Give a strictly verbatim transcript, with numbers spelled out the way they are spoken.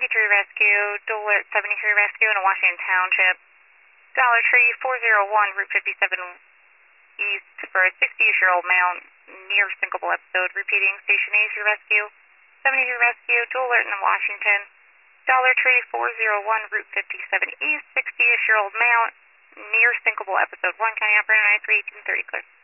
seventy-three Rescue, Dual Alert seventy-three Rescue in a Washington Township. Dollar Tree four oh one, Route fifty-seven East for a sixty-ish-year-old male near syncopal episode. Repeating, Station eighty-three Rescue, seventy-three Rescue, Dual Alert in Washington. Dollar Tree four oh one, Route fifty-seven East, sixty-ish-year-old male near syncopal episode. one County Operator nine three eighteen thirty, clear.